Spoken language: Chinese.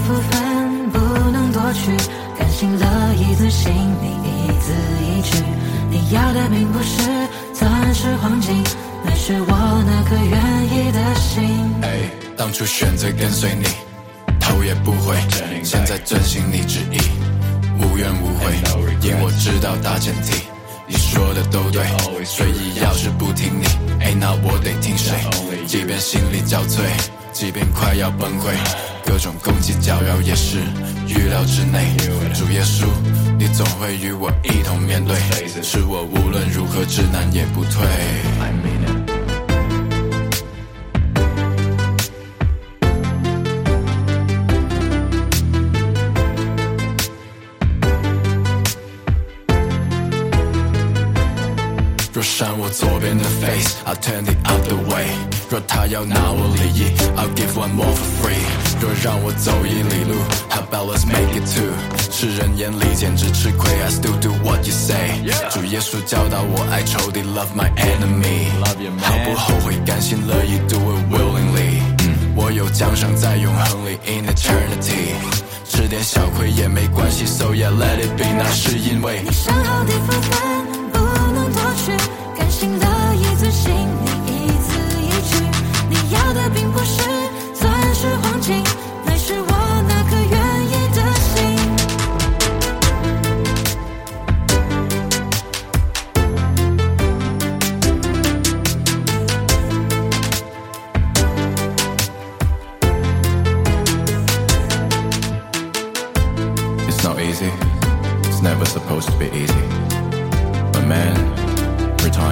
福分不能夺取，甘心乐意遵行你一字一句。你要的并不是钻石黄金，乃是我那颗愿意的心。 当初选择跟随你，头也不回，现在遵行你旨意，无怨无悔，因我知道大前提，你说的都对，所以要是不听你，那我得听谁？即便心里交瘁，即便快要崩溃，各种攻击搅扰也是预料之内。主耶稣，你总会与我一同面对，是我无论如何至难也不退。若闪我左边的 face I'll turn it out the way， 若他要拿我利益 I'll give one more for free， 若让我走一里路 How about let's make it two， 世人眼里简直吃亏 I still do what you say， 主耶稣教导我爱仇敌 Love my enemy， 毫不后悔甘心乐意 Do it willingly， 我有奖赏在永恒里 In eternity， 吃点小亏也没关系 So yeah let it be， 那是因为你想好的福分不能夺取，甘心乐意遵行你一字一句。你要的并不是钻石黄金，乃是我那颗愿意的心。 It's not easy, it's never supposed to be easy, but man, every time